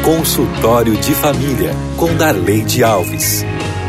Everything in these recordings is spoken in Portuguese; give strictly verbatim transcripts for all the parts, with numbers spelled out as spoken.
Consultório de Família, com Darleide Alves.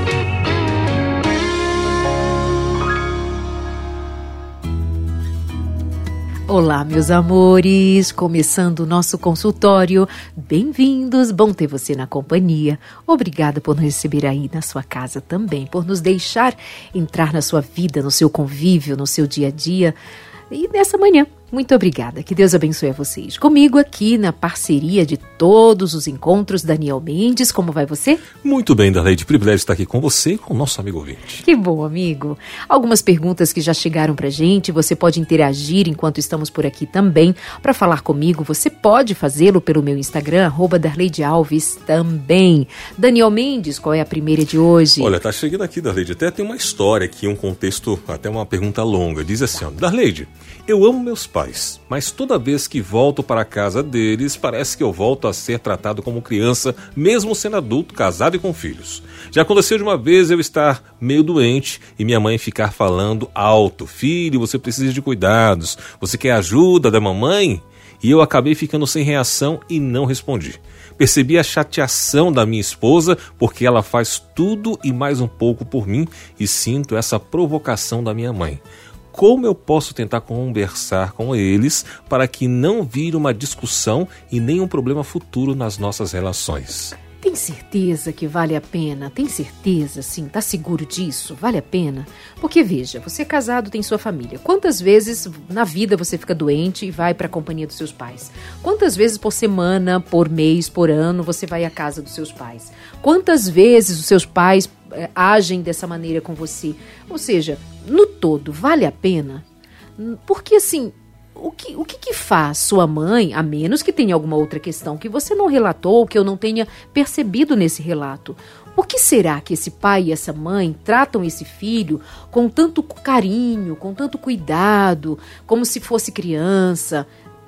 Olá, meus amores, começando o nosso consultório. Bem-vindos, bom ter você na companhia. Obrigada por nos receber aí na sua casa também, por nos deixar entrar na sua vida, no seu convívio, no seu dia a dia. E nessa manhã, muito obrigada. Que Deus abençoe a vocês. Comigo aqui na parceria de todos os encontros, Daniel Mendes. Como vai você? Muito bem, Darleide. Privilégio estar aqui com você e com o nosso amigo ouvinte. Que bom, amigo. Algumas perguntas que já chegaram pra gente. Você pode interagir enquanto estamos por aqui também. Para falar comigo, você pode fazê-lo pelo meu Instagram, arroba Darleide Alves também. Daniel Mendes, qual é a primeira de hoje? Olha, tá chegando aqui, Darleide. Até tem uma história aqui, um contexto, até uma pergunta longa. Diz assim, ó, Darleide, eu amo meus pais, mas toda vez que volto para a casa deles, parece que eu volto a ser tratado como criança, mesmo sendo adulto, casado e com filhos. Já aconteceu de uma vez eu estar meio doente e minha mãe ficar falando alto, filho, você precisa de cuidados, você quer ajuda da mamãe? E eu acabei ficando sem reação e não respondi. Percebi a chateação da minha esposa porque ela faz tudo e mais um pouco por mim e sinto essa provocação da minha mãe. Como eu posso tentar conversar com eles para que não vire uma discussão e nenhum problema futuro nas nossas relações? Tem certeza que vale a pena? Tem certeza, sim? Tá seguro disso? Vale a pena? Porque veja, você é casado, tem sua família. Quantas vezes na vida você fica doente e vai para a companhia dos seus pais? Quantas vezes por semana, por mês, por ano você vai à casa dos seus pais? Quantas vezes os seus pais é, agem dessa maneira com você? Ou seja, no todo, vale a pena? Porque assim... O que, o que que faz sua mãe, a menos que tenha alguma outra questão que você não relatou, que eu não tenha percebido nesse relato? Por que será que esse pai e essa mãe tratam esse filho com tanto carinho, com tanto cuidado, como se fosse criança?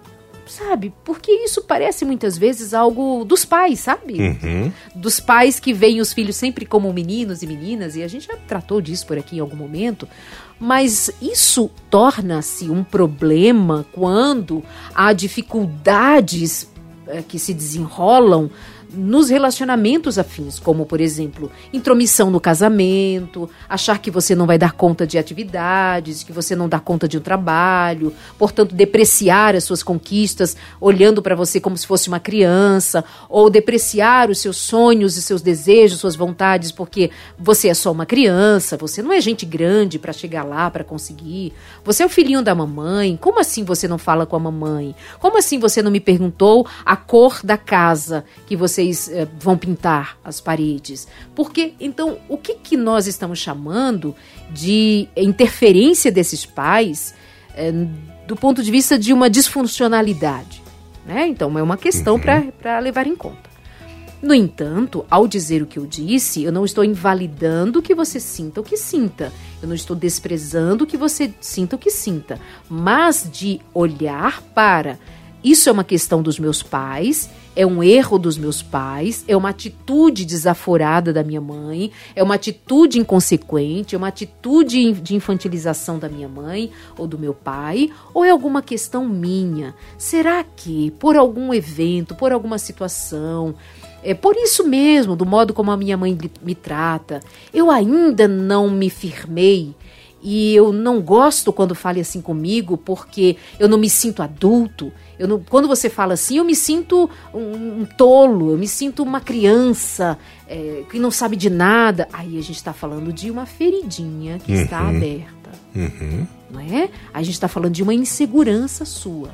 Sabe? Porque isso parece muitas vezes algo dos pais, sabe? Uhum. Dos pais que veem os filhos sempre como meninos e meninas, e a gente já tratou disso por aqui em algum momento, mas isso torna-se um problema quando há dificuldades é, que se desenrolam nos relacionamentos afins, como, por exemplo, intromissão no casamento, achar que você não vai dar conta de atividades, que você não dá conta de um trabalho, portanto, depreciar as suas conquistas, olhando para você como se fosse uma criança, ou depreciar os seus sonhos e seus desejos, suas vontades, porque você é só uma criança, você não é gente grande para chegar lá, para conseguir, você é o filhinho da mamãe, como assim você não fala com a mamãe? Como assim você não me perguntou a cor da casa que você vocês eh, vão pintar as paredes? Porque, então, o que, que nós estamos chamando de interferência desses pais eh, do ponto de vista de uma disfuncionalidade? Né? Então, é uma questão uhum. para levar em conta. No entanto, ao dizer o que eu disse, eu não estou invalidando que você sinta o que sinta. Eu não estou desprezando que você sinta o que sinta. Mas de olhar para... Isso é uma questão dos meus pais, é um erro dos meus pais, é uma atitude desaforada da minha mãe, é uma atitude inconsequente, é uma atitude de infantilização da minha mãe ou do meu pai, ou é alguma questão minha? Será que, por algum evento, por alguma situação, é por isso mesmo, do modo como a minha mãe me trata, eu ainda não me firmei? E eu não gosto quando fale assim comigo, porque eu não me sinto adulto. Eu não, quando você fala assim, eu me sinto um, um tolo, eu me sinto uma criança é, que não sabe de nada. Aí a gente está falando de uma feridinha que uhum. está aberta. Uhum. Não é? A gente está falando de uma insegurança sua.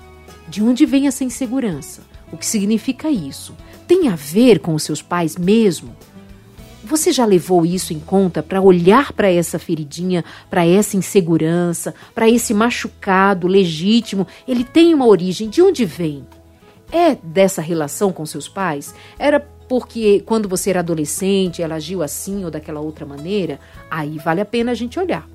De onde vem essa insegurança? O que significa isso? Tem a ver com os seus pais mesmo? Você já levou isso em conta para olhar para essa feridinha, para essa insegurança, para esse machucado legítimo? Ele tem uma origem. De onde vem? É dessa relação com seus pais? Era porque quando você era adolescente ela agiu assim ou daquela outra maneira? Aí vale a pena a gente olhar.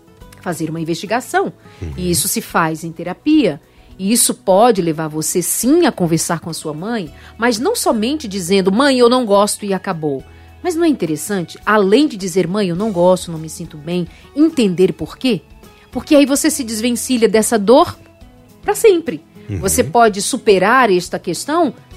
Fazer uma investigação. Uhum. E isso se faz em terapia. E isso pode levar você sim a conversar com a sua mãe, mas não somente dizendo, mãe, eu não gosto e acabou. Mas não é interessante, além de dizer, mãe, eu não gosto, não me sinto bem, entender por quê? Porque aí você se desvencilha dessa dor para sempre. Uhum. Você pode superar esta questão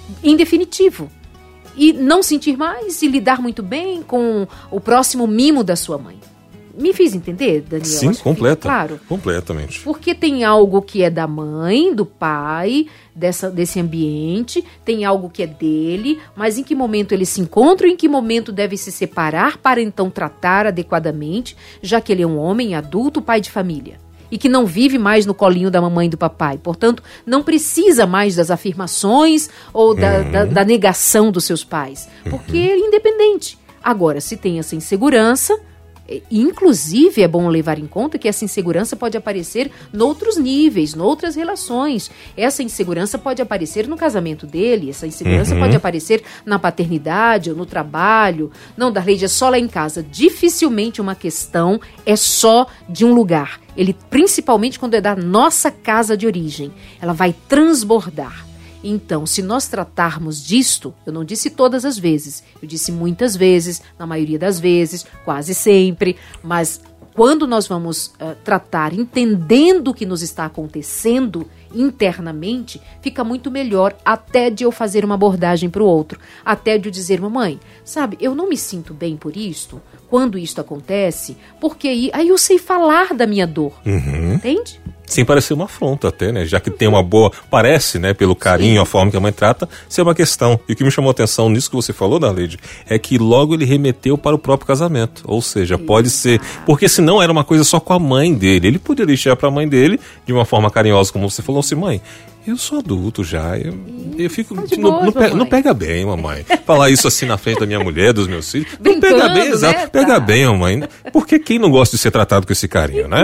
em definitivo. E não sentir mais e lidar muito bem com o próximo mimo da sua mãe. Me fiz entender, Daniel? Sim, completa, claro. Completamente. Porque tem algo que é da mãe, do pai, dessa, desse ambiente, tem algo que é dele, mas em que momento eles se encontram, em que momento deve se separar para então tratar adequadamente, já que ele é um homem adulto, pai de família. E que não vive mais no colinho da mamãe e do papai. Portanto, não precisa mais das afirmações ou da, uhum. da, da negação dos seus pais. Porque uhum. ele é independente. Agora, se tem essa insegurança, inclusive é bom levar em conta que essa insegurança pode aparecer noutros níveis, noutras relações. Essa insegurança pode aparecer no casamento dele, essa insegurança uhum. pode aparecer na paternidade ou no trabalho. Não, Darleide, é só lá em casa. Dificilmente uma questão é só de um lugar. Ele, principalmente quando é da nossa casa de origem, ela vai transbordar. Então, se nós tratarmos disto, eu não disse todas as vezes, eu disse muitas vezes, na maioria das vezes, quase sempre, mas quando nós vamos uh, tratar entendendo o que nos está acontecendo internamente, fica muito melhor até de eu fazer uma abordagem para o outro, até de eu dizer, mamãe, sabe, eu não me sinto bem por isto, quando isto acontece, porque aí, aí eu sei falar da minha dor, uhum. entende? Sem parecer uma afronta até, né? Já que tem uma boa... Parece, né? Pelo carinho, Sim. a forma que a mãe trata, ser uma questão. E o que me chamou a atenção nisso que você falou, Darleide, é que logo ele remeteu para o próprio casamento. Ou seja, Sim. pode ser... Porque senão era uma coisa só com a mãe dele. Ele poderia deixar para a mãe dele, de uma forma carinhosa, como você falou assim, mãe... Eu sou adulto já, eu, eu fico... Tá não, boa, não, pega, não pega bem, mamãe. Falar isso assim na frente da minha mulher, dos meus filhos. Não pega bem, exato. Né? Pega tá. bem, mamãe. Porque quem não gosta de ser tratado com esse carinho, né?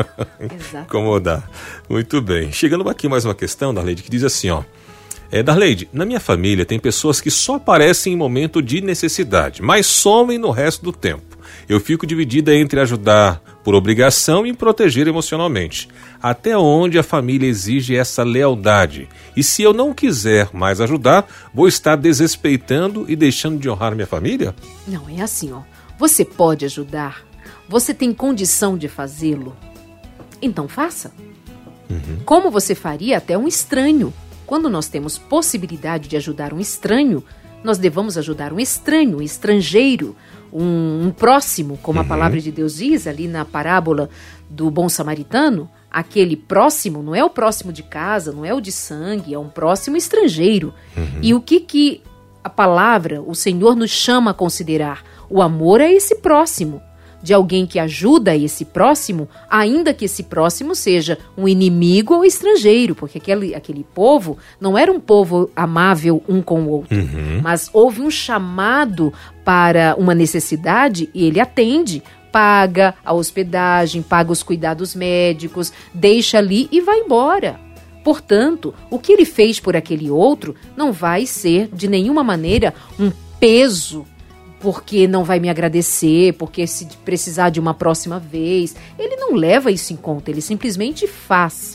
Exato. Incomodar. Muito bem. Chegando aqui mais uma questão, Darleide, que diz assim, ó. É, Darleide, na minha família tem pessoas que só aparecem em momento de necessidade, mas somem no resto do tempo. Eu fico dividida entre ajudar por obrigação e proteger emocionalmente. Até onde a família exige essa lealdade? E se eu não quiser mais ajudar, vou estar desrespeitando e deixando de honrar minha família? Não, é assim, ó. Você pode ajudar, você tem condição de fazê-lo, então faça. Uhum. Como você faria até um estranho. Quando nós temos possibilidade de ajudar um estranho, nós devamos ajudar um estranho, um estrangeiro, um, um próximo, como uhum. a palavra de Deus diz ali na parábola do bom samaritano. Aquele próximo não é o próximo de casa, não é o de sangue, é um próximo estrangeiro. Uhum. E o que, que a palavra, o Senhor nos chama a considerar? O amor é esse próximo, de alguém que ajuda esse próximo, ainda que esse próximo seja um inimigo ou estrangeiro, porque aquele, aquele povo não era um povo amável um com o outro, uhum. mas houve um chamado para uma necessidade e ele atende, paga a hospedagem, paga os cuidados médicos, deixa ali e vai embora. Portanto, o que ele fez por aquele outro não vai ser de nenhuma maneira um peso, porque não vai me agradecer, porque se precisar de uma próxima vez. Ele não leva isso em conta, ele simplesmente faz.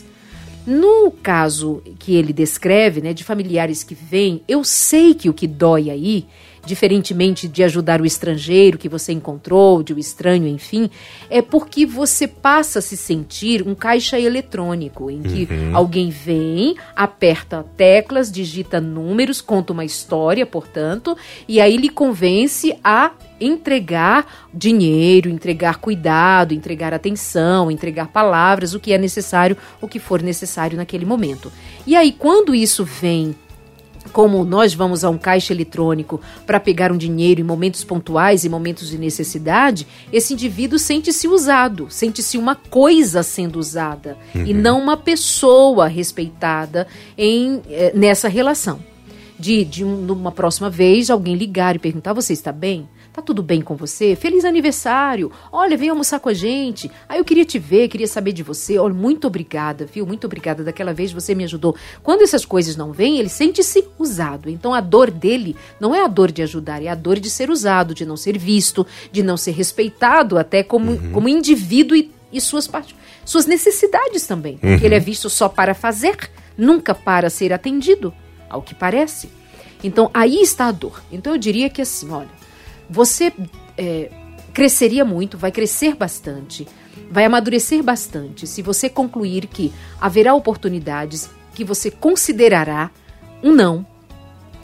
No caso que ele descreve, né, de familiares que vêm, eu sei que o que dói aí, diferentemente de ajudar o estrangeiro que você encontrou, de um estranho, enfim, é porque você passa a se sentir um caixa eletrônico, em que uhum. alguém vem, aperta teclas, digita números, conta uma história, portanto, e aí lhe convence a entregar dinheiro, entregar cuidado, entregar atenção, entregar palavras, o que é necessário, o que for necessário naquele momento. E aí, quando isso vem, como nós vamos a um caixa eletrônico para pegar um dinheiro em momentos pontuais e momentos de necessidade, esse indivíduo sente-se usado, sente-se uma coisa sendo usada uhum. e não uma pessoa respeitada em, eh, nessa relação. De, de um, uma próxima vez, alguém ligar e perguntar, você está bem? Tá tudo bem com você? Feliz aniversário! Olha, vem almoçar com a gente. Ah, eu queria te ver, queria saber de você. Olha, muito obrigada, viu? Muito obrigada. Daquela vez você me ajudou. Quando essas coisas não vêm, ele sente-se usado. Então a dor dele não é a dor de ajudar, é a dor de ser usado, de não ser visto, de não ser respeitado até como, uhum. como indivíduo e, e suas, suas necessidades também. Porque uhum. ele é visto só para fazer, nunca para ser atendido, ao que parece. Então aí está a dor. Então eu diria que assim, olha, você é, cresceria muito, vai crescer bastante, vai amadurecer bastante se você concluir que haverá oportunidades que você considerará um não,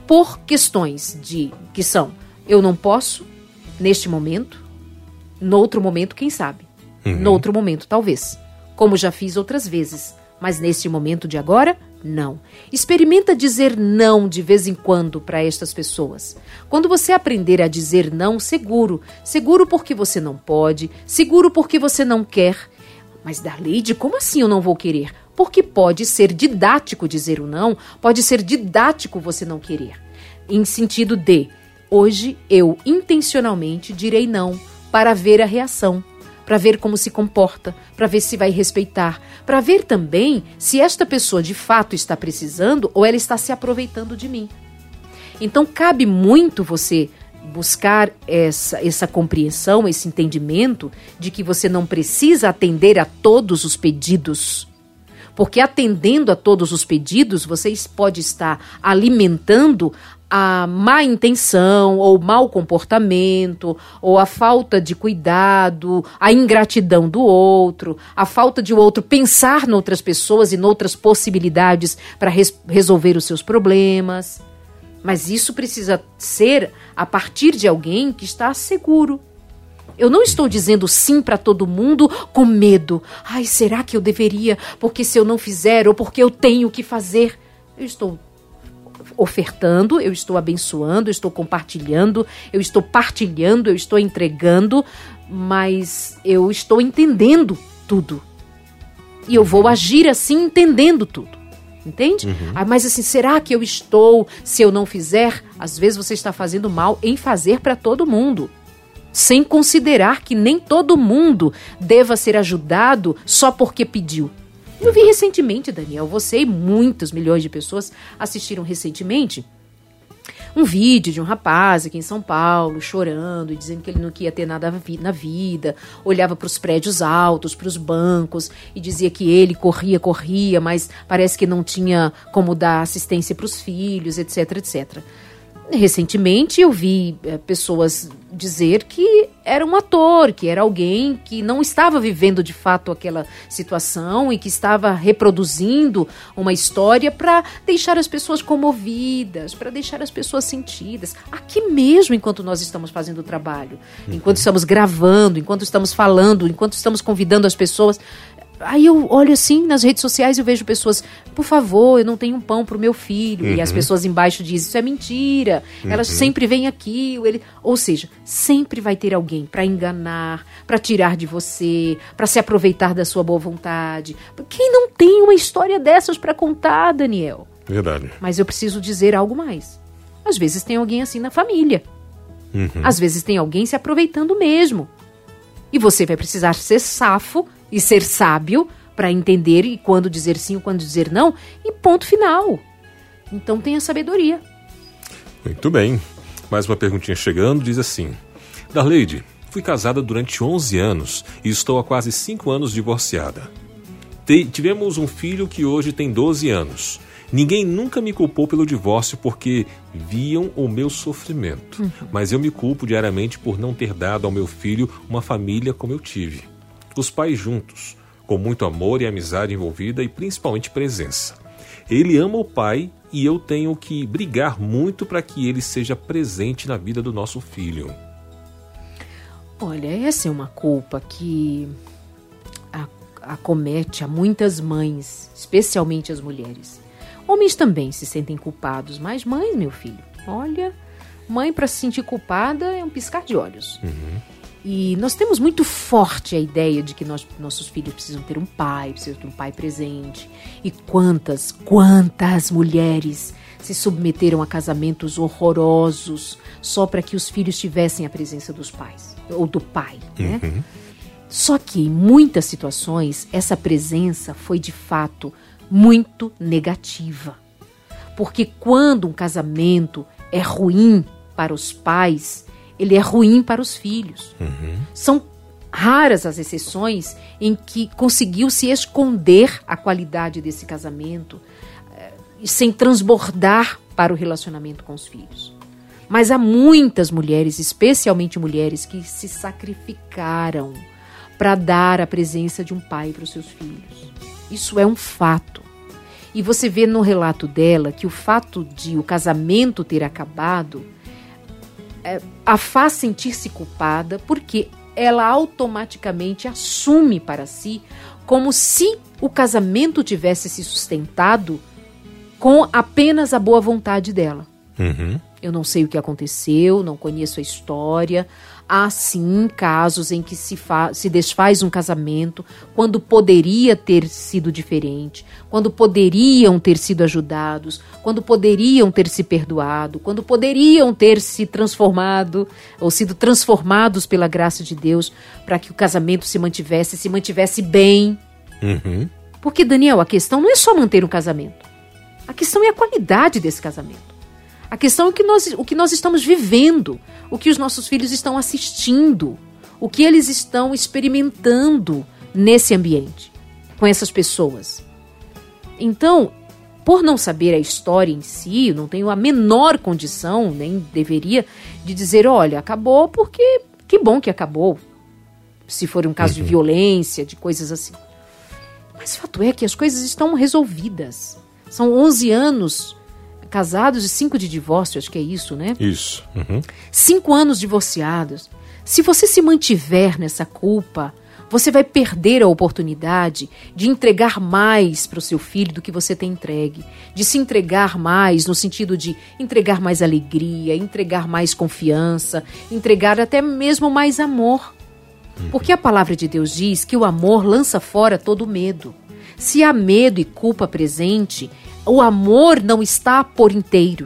por questões de que são, eu não posso, neste momento, no outro momento, quem sabe? Uhum. No outro momento, talvez. Como já fiz outras vezes. Mas neste momento de agora, não. Experimenta dizer não de vez em quando para estas pessoas. Quando você aprender a dizer não, seguro. Seguro porque você não pode, seguro porque você não quer. Mas, Darleide, como assim eu não vou querer? Porque pode ser didático dizer o não, pode ser didático você não querer. Em sentido de, hoje eu intencionalmente direi não para ver a reação, para ver como se comporta, para ver se vai respeitar, para ver também se esta pessoa de fato está precisando ou ela está se aproveitando de mim. Então cabe muito você buscar essa, essa compreensão, esse entendimento de que você não precisa atender a todos os pedidos. Porque atendendo a todos os pedidos, você pode estar alimentando a má intenção, ou mau comportamento, ou a falta de cuidado, a ingratidão do outro, a falta de o outro pensar em outras pessoas e em outras possibilidades para res- resolver os seus problemas. Mas isso precisa ser a partir de alguém que está seguro. Eu não estou dizendo sim para todo mundo com medo. Ai, será que eu deveria? Porque se eu não fizer, ou porque eu tenho que fazer. Eu estou ofertando, eu estou abençoando, eu estou compartilhando, eu estou partilhando, eu estou entregando, mas eu estou entendendo tudo. E eu vou agir assim, entendendo tudo. Entende? Uhum. Ah, mas assim, será que eu estou, se eu não fizer? Às vezes você está fazendo mal em fazer para todo mundo, sem considerar que nem todo mundo deva ser ajudado só porque pediu. Eu vi recentemente, Daniel, você e muitos milhões de pessoas assistiram recentemente um vídeo de um rapaz aqui em São Paulo, chorando e dizendo que ele não ia ter nada na vida, olhava para os prédios altos, para os bancos e dizia que ele corria, corria, mas parece que não tinha como dar assistência para os filhos, etc, etcétera. Recentemente eu vi é, pessoas dizer que era um ator, que era alguém que não estava vivendo de fato aquela situação e que estava reproduzindo uma história para deixar as pessoas comovidas, para deixar as pessoas sentidas. Aqui mesmo, enquanto nós estamos fazendo o trabalho, uhum. enquanto estamos gravando, enquanto estamos falando, enquanto estamos convidando as pessoas. Aí eu olho assim nas redes sociais e eu vejo pessoas, por favor, eu não tenho um pão pro meu filho. Uhum. E as pessoas embaixo dizem, isso é mentira. Uhum. Elas sempre vêm aqui. Ele... Ou seja, sempre vai ter alguém para enganar, para tirar de você, para se aproveitar da sua boa vontade. Quem não tem uma história dessas para contar, Daniel? Verdade. Mas eu preciso dizer algo mais. Às vezes tem alguém assim na família. Uhum. Às vezes tem alguém se aproveitando mesmo. E você vai precisar ser safo e ser sábio para entender e quando dizer sim ou quando dizer não, e ponto final. Então tenha sabedoria. Muito bem. Mais uma perguntinha chegando, diz assim: Darleide, fui casada durante onze anos e estou há quase cinco anos divorciada. Te- tivemos um filho que hoje tem doze anos. Ninguém nunca me culpou pelo divórcio porque viam o meu sofrimento. Uhum. Mas eu me culpo diariamente por não ter dado ao meu filho uma família como eu tive. Os pais juntos, com muito amor e amizade envolvida e principalmente presença. Ele ama o pai e eu tenho que brigar muito para que ele seja presente na vida do nosso filho. Olha, essa é uma culpa que a- acomete a muitas mães, especialmente as mulheres. Homens também se sentem culpados, mas mães, meu filho, olha, mãe para se sentir culpada é um piscar de olhos. Uhum. E nós temos muito forte a ideia de que nós, nossos filhos precisam ter um pai, precisam ter um pai presente. E quantas, quantas mulheres se submeteram a casamentos horrorosos só para que os filhos tivessem a presença dos pais, ou do pai, né? Uhum. Só que em muitas situações essa presença foi de fato muito negativa. Porque quando um casamento é ruim para os pais, ele é ruim para os filhos. Uhum. São raras as exceções em que conseguiu se esconder a qualidade desse casamento eh, sem transbordar para o relacionamento com os filhos. Mas há muitas mulheres, especialmente mulheres, que se sacrificaram para dar a presença de um pai para os seus filhos. Isso é um fato. E você vê no relato dela que o fato de o casamento ter acabado é, a faz sentir-se culpada, porque ela automaticamente assume para si como se o casamento tivesse se sustentado com apenas a boa vontade dela. Uhum. Eu não sei o que aconteceu, não conheço a história. Há, sim, casos em que se, fa- se desfaz um casamento quando poderia ter sido diferente, quando poderiam ter sido ajudados, quando poderiam ter se perdoado, quando poderiam ter se transformado ou sido transformados pela graça de Deus para que o casamento se mantivesse, se mantivesse bem. Uhum. Porque, Daniel, a questão não é só manter um casamento. A questão é a qualidade desse casamento. A questão é o que nós, o que nós estamos vivendo, o que os nossos filhos estão assistindo, o que eles estão experimentando nesse ambiente, com essas pessoas. Então, por não saber a história em si, eu não tenho a menor condição, nem deveria, de dizer, olha, acabou porque que bom que acabou, se for um caso uhum. de violência, de coisas assim. Mas o fato é que as coisas estão resolvidas. São onze anos casados e cinco de divórcio, acho que é isso, né? Isso. Uhum. Cinco anos divorciados. Se você se mantiver nessa culpa, você vai perder a oportunidade de entregar mais para o seu filho do que você tem entregue. De se entregar mais no sentido de entregar mais alegria, entregar mais confiança, entregar até mesmo mais amor. Uhum. Porque a palavra de Deus diz que o amor lança fora todo medo. Se há medo e culpa presente, o amor não está por inteiro.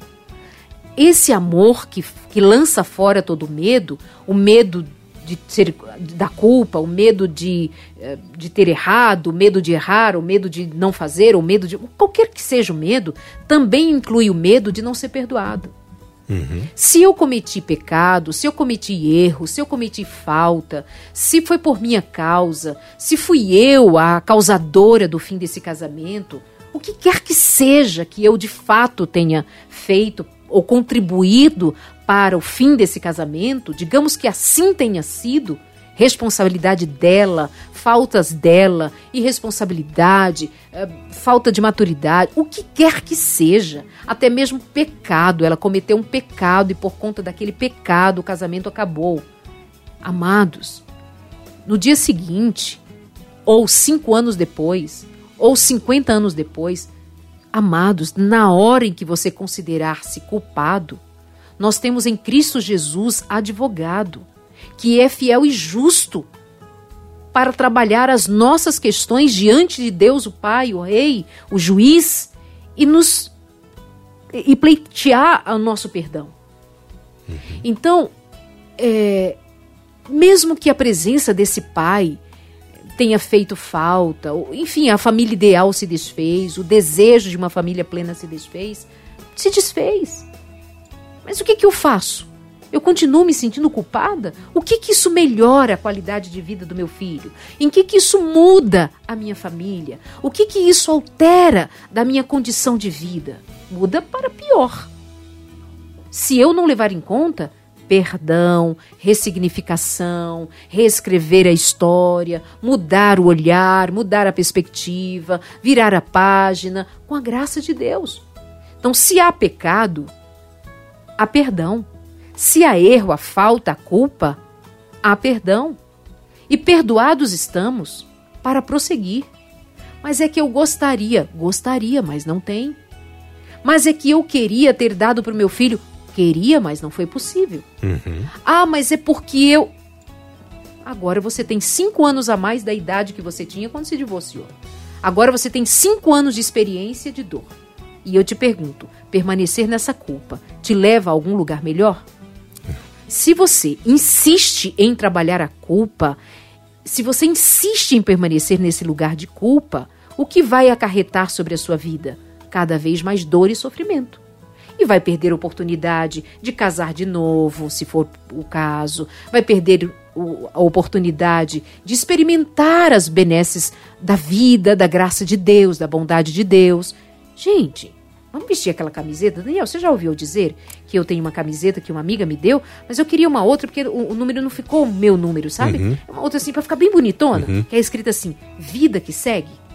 Esse amor que, que lança fora todo medo, o medo de ser, da culpa, o medo de, de ter errado, o medo de errar, o medo de não fazer, o medo de... qualquer que seja o medo, também inclui o medo de não ser perdoado. Uhum. Se eu cometi pecado, se eu cometi erro, se eu cometi falta, se foi por minha causa, se fui eu a causadora do fim desse casamento, o que quer que seja que eu de fato tenha feito ou contribuído para o fim desse casamento, digamos que assim tenha sido, responsabilidade dela, faltas dela, irresponsabilidade, é, falta de maturidade, o que quer que seja, até mesmo pecado, ela cometeu um pecado e por conta daquele pecado o casamento acabou. Amados, no dia seguinte, ou cinco anos depois, ou cinquenta anos depois, amados, na hora em que você considerar-se culpado, nós temos em Cristo Jesus advogado, que é fiel e justo para trabalhar as nossas questões diante de Deus, o Pai, o Rei, o Juiz, e nos e pleitear o nosso perdão. Uhum. Então, é, mesmo que a presença desse Pai tenha feito falta, enfim, a família ideal se desfez, o desejo de uma família plena se desfez, se desfez. Mas o que que eu faço? Eu continuo me sentindo culpada? O que que isso melhora a qualidade de vida do meu filho? Em que que isso muda a minha família? O que que isso altera da minha condição de vida? Muda para pior. Se eu não levar em conta perdão, ressignificação, reescrever a história, mudar o olhar, mudar a perspectiva, virar a página, com a graça de Deus. Então, se há pecado, há perdão. Se há erro, há falta, há culpa, há perdão. E perdoados estamos para prosseguir. Mas é que eu gostaria, gostaria, mas não tem. Mas é que eu queria ter dado para o meu filho, queria, mas não foi possível. Uhum. Ah, mas é porque eu... Agora você tem cinco anos a mais da idade que você tinha quando se divorciou. Agora você tem cinco anos de experiência de dor. E eu te pergunto, permanecer nessa culpa te leva a algum lugar melhor? Se você insiste em trabalhar a culpa, se você insiste em permanecer nesse lugar de culpa, o que vai acarretar sobre a sua vida? Cada vez mais dor e sofrimento. E vai perder a oportunidade de casar de novo, se for o caso. Vai perder a oportunidade de experimentar as benesses da vida, da graça de Deus, da bondade de Deus. Gente, vamos vestir aquela camiseta? Daniel, você já ouviu dizer que eu tenho uma camiseta que uma amiga me deu, mas eu queria uma outra porque o, o número não ficou o meu número, sabe? Uhum. Uma outra assim, para ficar bem bonitona, uhum. que é escrita assim, vida que segue.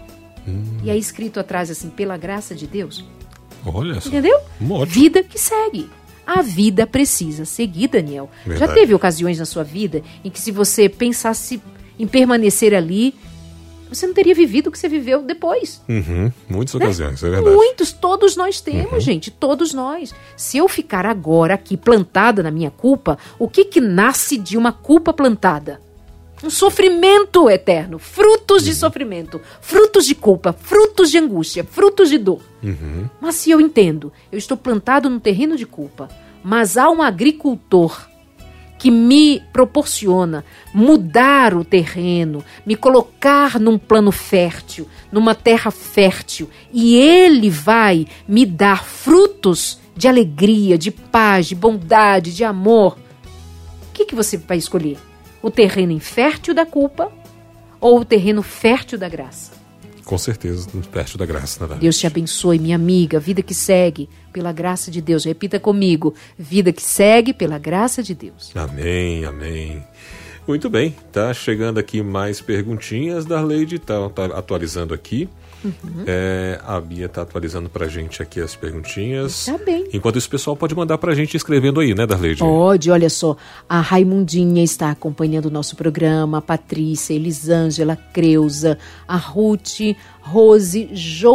Hum. E aí escrito atrás assim, pela graça de Deus. Olha só. Entendeu? Ótimo. Vida que segue. A vida precisa seguir, Daniel. Verdade. Já teve ocasiões na sua vida em que se você pensasse em permanecer ali, você não teria vivido o que você viveu depois. Uhum. Muitas Né? ocasiões, é verdade. Muitos, todos nós temos, Uhum. gente, todos nós. Se eu ficar agora aqui plantada na minha culpa, o que que nasce de uma culpa plantada? Um sofrimento eterno, frutos de sofrimento, frutos de culpa, frutos de angústia, frutos de dor. Uhum. Mas se eu entendo, eu estou plantado num terreno de culpa, mas há um agricultor que me proporciona mudar o terreno, me colocar num plano fértil, numa terra fértil, e ele vai me dar frutos de alegria, de paz, de bondade, de amor. O que que você vai escolher? O terreno infértil da culpa ou o terreno fértil da graça? Com certeza, perto da graça, na verdade. Deus te abençoe, minha amiga. Vida que segue pela graça de Deus. Repita comigo. Vida que segue pela graça de Deus. Amém, amém. Muito bem, tá chegando aqui mais perguntinhas. Darleide tá, tá atualizando aqui. Uhum. É, a Bia tá atualizando pra gente aqui as perguntinhas. Tá bem. Enquanto isso, o pessoal pode mandar pra gente escrevendo aí, né, Darleide? Pode, olha só. A Raimundinha está acompanhando o nosso programa. A Patrícia, Elisângela, Creuza, a Ruth, Rose,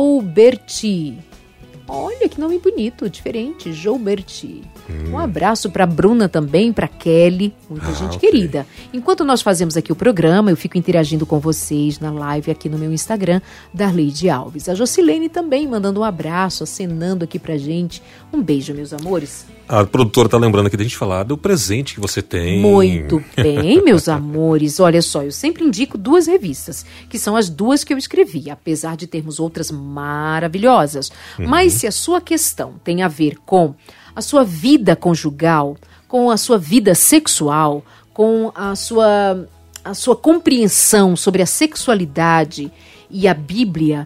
Jouberti. Olha que nome bonito, diferente, Jouberti. Hum. Um abraço para Bruna também, para Kelly, muita ah, gente okay. querida. Enquanto nós fazemos aqui o programa, eu fico interagindo com vocês na live aqui no meu Instagram, Darleide Alves. A Jocilene também mandando um abraço, acenando aqui pra gente. Um beijo, meus amores. A produtora tá lembrando aqui da gente falar do presente que você tem. Muito bem, meus amores. Olha só, eu sempre indico duas revistas, que são as duas que eu escrevi, apesar de termos outras maravilhosas. Uhum. Mas se a sua questão tem a ver com a sua vida conjugal, com a sua vida sexual, com a sua, a sua compreensão sobre a sexualidade e a Bíblia,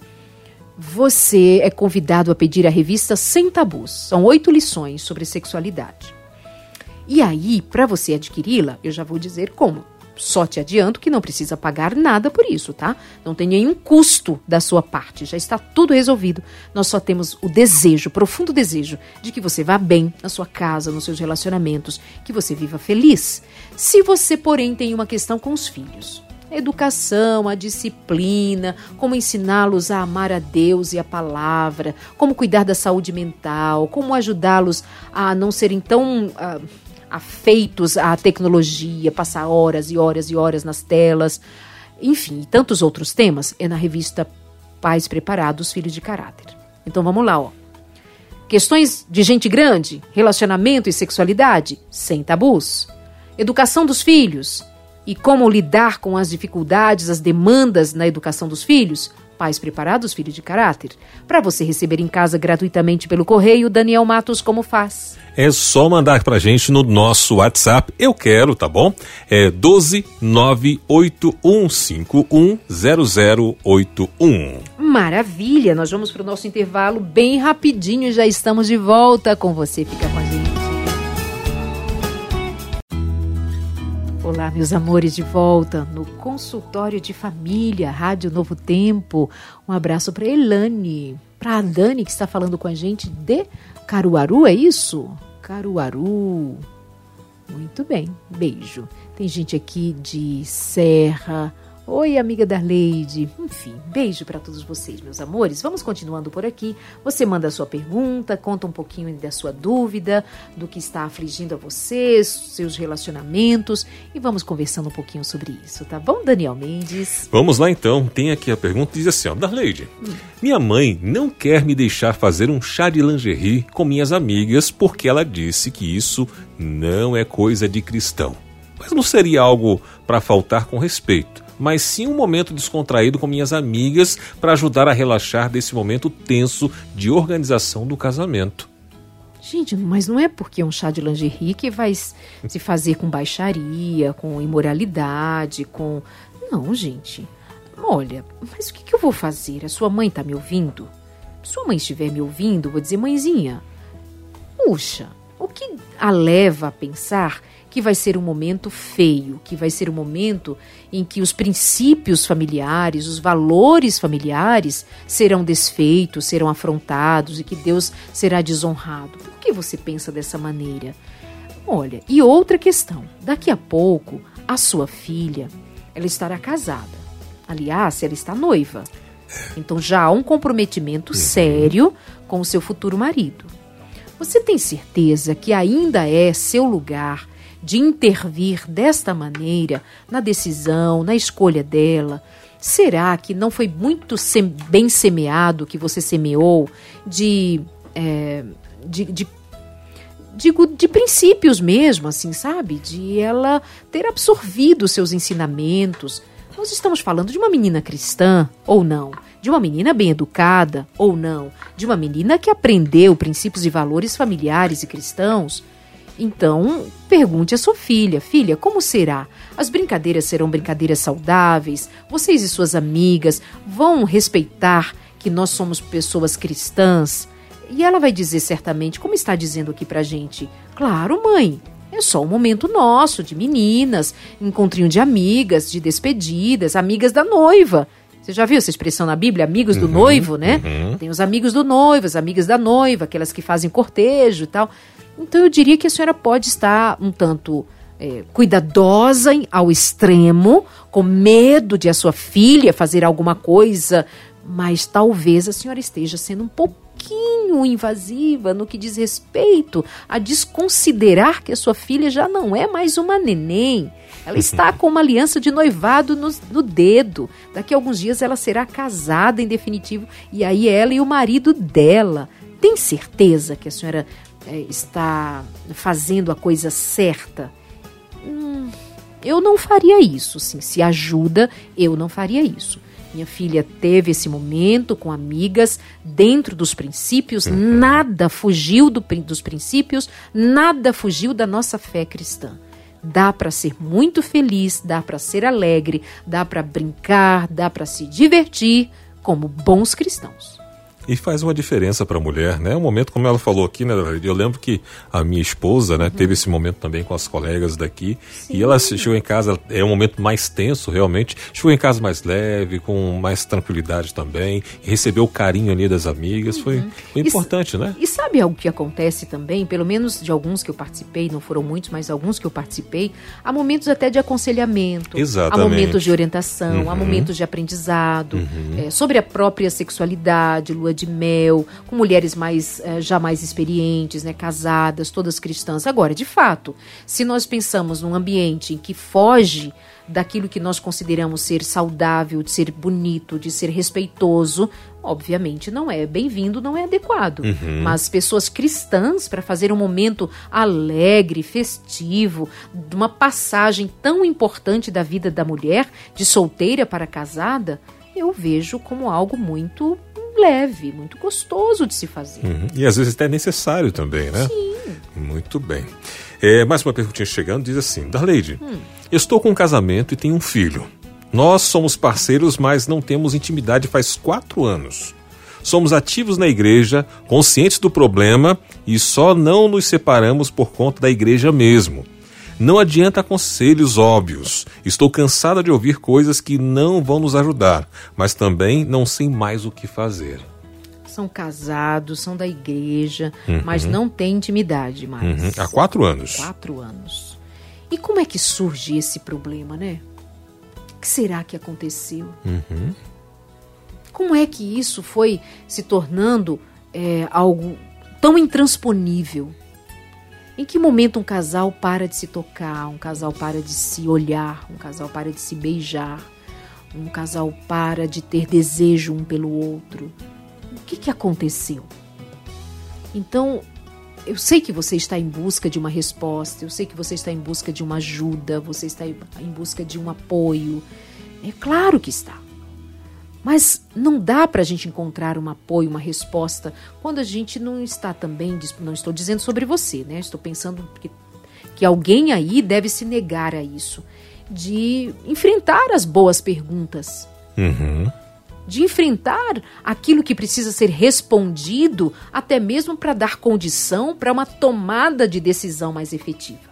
você é convidado a pedir a revista Sem Tabus. São oito lições sobre sexualidade. E aí, para você adquiri-la, eu já vou dizer como. Só te adianto que não precisa pagar nada por isso, tá? Não tem nenhum custo da sua parte, já está tudo resolvido. Nós só temos o desejo, profundo desejo, de que você vá bem na sua casa, nos seus relacionamentos, que você viva feliz. Se você, porém, tem uma questão com os filhos, a educação, a disciplina, como ensiná-los a amar a Deus e a palavra, como cuidar da saúde mental, como ajudá-los a não serem tão... Uh, afeitos à tecnologia, passar horas e horas e horas nas telas, enfim, tantos outros temas, é na revista Pais Preparados, Filhos de Caráter. Então vamos lá, ó. Questões de gente grande, relacionamento e sexualidade, sem tabus. Educação dos filhos e como lidar com as dificuldades, as demandas na educação dos filhos, Pais Preparados, Filhos de Caráter. Para você receber em casa gratuitamente pelo correio, Daniel Matos, como faz? É só mandar pra gente no nosso WhatsApp, eu quero, tá bom? É doze nove oito um cinco um zero zero oito um. Maravilha, nós vamos pro nosso intervalo bem rapidinho, já estamos de volta com você, fica com a gente. Olá, meus amores, de volta no Consultório de Família, Rádio Novo Tempo. Um abraço para Elane, para a Dani, que está falando com a gente de Caruaru, é isso? Caruaru. Muito bem, beijo. Tem gente aqui de Serra. Oi, amiga Darleide. Enfim, beijo para todos vocês, meus amores. Vamos continuando por aqui. Você manda a sua pergunta, conta um pouquinho da sua dúvida, do que está afligindo a você, seus relacionamentos, e vamos conversando um pouquinho sobre isso, tá bom, Daniel Mendes? Vamos lá então. Tem aqui a pergunta, diz assim, ó, Darleide, hum. minha mãe não quer me deixar fazer um chá de lingerie com minhas amigas porque ela disse que isso não é coisa de cristão. Mas não seria algo para faltar com respeito, mas sim um momento descontraído com minhas amigas para ajudar a relaxar desse momento tenso de organização do casamento. Gente, mas não é porque é um chá de lingerie que vai se fazer com baixaria, com imoralidade, com... Não, gente. Olha, mas o que, que eu vou fazer? A sua mãe tá me ouvindo? Se sua mãe estiver me ouvindo, vou dizer, mãezinha, puxa, O que a leva a pensar que vai ser um momento feio, que vai ser um momento em que os princípios familiares, os valores familiares serão desfeitos, serão afrontados e que Deus será desonrado. Por que você pensa dessa maneira? Olha, e outra questão, daqui a pouco a sua filha, ela estará casada. Aliás, ela está noiva. Então já há um comprometimento uhum. sério com o seu futuro marido. Você tem certeza que ainda é seu lugar de intervir desta maneira na decisão, na escolha dela? Será que não foi muito sem, bem semeado que você semeou de, é, de, de, digo, de princípios mesmo, assim, sabe? De ela ter absorvido seus ensinamentos. Nós estamos falando de uma menina cristã ou não? De uma menina bem educada ou não? De uma menina que aprendeu princípios e valores familiares e cristãos? Então, pergunte à sua filha, filha, como será? As brincadeiras serão brincadeiras saudáveis? Vocês e suas amigas vão respeitar que nós somos pessoas cristãs? E ela vai dizer certamente, como está dizendo aqui pra gente, claro, mãe, é só um momento nosso, de meninas, encontrinho de amigas, de despedidas, amigas da noiva. Você já viu essa expressão na Bíblia, amigos do uhum, noivo, né? Uhum. Tem os amigos do noivo, as amigas da noiva, aquelas que fazem cortejo e tal. Então eu diria que a senhora pode estar um tanto é, cuidadosa ao extremo, com medo de a sua filha fazer alguma coisa, mas talvez a senhora esteja sendo um pouquinho invasiva no que diz respeito a desconsiderar que a sua filha já não é mais uma neném. Ela está com uma aliança de noivado no, no dedo. Daqui a alguns dias ela será casada em definitivo, e aí ela e o marido dela. Tem certeza que a senhora é, está fazendo a coisa certa? Hum, eu não faria isso, sim. Se ajuda, eu não faria isso. Minha filha teve esse momento com amigas dentro dos princípios, uhum. nada fugiu do, dos princípios, nada fugiu da nossa fé cristã. Dá para ser muito feliz, dá para ser alegre, dá para brincar, dá para se divertir como bons cristãos. E faz uma diferença para a mulher, né? Um momento, como ela falou aqui, né? Eu lembro que a minha esposa, né, uhum. teve esse momento também com as colegas daqui. Sim. E ela chegou em casa, é um momento mais tenso, realmente. Chegou em casa mais leve, com mais tranquilidade também. Recebeu o carinho ali das amigas. Uhum. Foi, foi importante, e, né? E sabe algo que acontece também? Pelo menos de alguns que eu participei, não foram muitos, mas alguns que eu participei. Há momentos até de aconselhamento. Exatamente. Há momentos de orientação, uhum. há momentos de aprendizado. Uhum. É, sobre a própria sexualidade, lua de mel, com mulheres mais, eh, já mais experientes, né, casadas, todas cristãs. Agora, de fato, se nós pensamos num ambiente em que foge daquilo que nós consideramos ser saudável, de ser bonito, de ser respeitoso, obviamente não é bem-vindo, não é adequado. Uhum. Mas pessoas cristãs, para fazer um momento alegre, festivo, de uma passagem tão importante da vida da mulher, de solteira para casada, eu vejo como algo muito leve, muito gostoso de se fazer. Uhum. E às vezes até necessário também, né? Sim. Muito bem. É, mais uma perguntinha chegando, diz assim, Darleide, hum. estou com um casamento e tenho um filho. Nós somos parceiros, mas não temos intimidade faz quatro anos. Somos ativos na igreja, conscientes do problema e só não nos separamos por conta da igreja mesmo. Não adianta conselhos óbvios. Estou cansada de ouvir coisas que não vão nos ajudar, mas também não sei mais o que fazer. São casados, são da igreja, uhum. mas não têm intimidade mais. Uhum. Há quatro anos. Quatro anos. E como é que surge esse problema, né? O que será que aconteceu? Uhum. Como é que isso foi se tornando é, algo tão intransponível? Em que momento um casal para de se tocar, um casal para de se olhar, um casal para de se beijar, um casal para de ter desejo um pelo outro? O que, que aconteceu? Então, eu sei que você está em busca de uma resposta, eu sei que você está em busca de uma ajuda, você está em busca de um apoio. É claro que está. Mas não dá para a gente encontrar um apoio, uma resposta, quando a gente não está também, não estou dizendo sobre você, né? Estou pensando que, que alguém aí deve se negar a isso, de enfrentar as boas perguntas. Uhum. de enfrentar aquilo que precisa ser respondido, até mesmo para dar condição para uma tomada de decisão mais efetiva.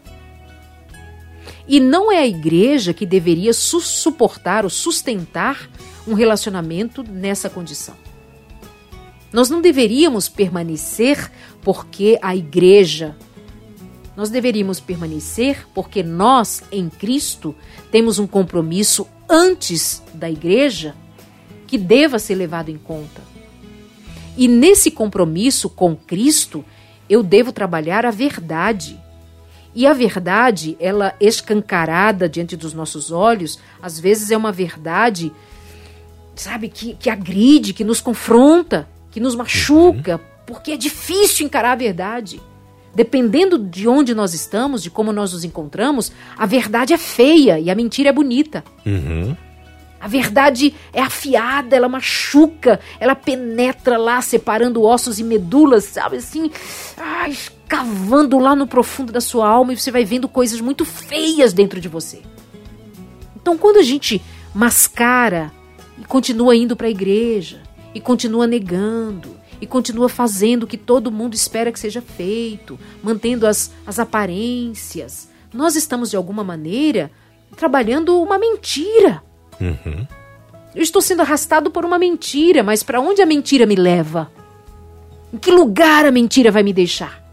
E não é a igreja que deveria su- suportar ou sustentar um relacionamento nessa condição. Nós não deveríamos permanecer porque a igreja... Nós deveríamos permanecer porque nós, em Cristo, temos um compromisso antes da igreja que deva ser levado em conta. E nesse compromisso com Cristo, eu devo trabalhar a verdade. E a verdade, ela escancarada diante dos nossos olhos, às vezes é uma verdade, sabe, que, que agride, que nos confronta, que nos machuca, porque é difícil encarar a verdade. Dependendo de onde nós estamos, de como nós nos encontramos, a verdade é feia e a mentira é bonita. Uhum. A verdade é afiada, ela machuca, ela penetra lá, separando ossos e medulas, sabe assim, ai, escavando lá no profundo da sua alma, e você vai vendo coisas muito feias dentro de você. Então, quando a gente mascara e continua indo para a igreja, e continua negando, e continua fazendo o que todo mundo espera que seja feito, mantendo as, as aparências, nós estamos, de alguma maneira, trabalhando uma mentira. Uhum. Eu estou sendo arrastado por uma mentira, mas para onde a mentira me leva? Em que lugar a mentira vai me deixar?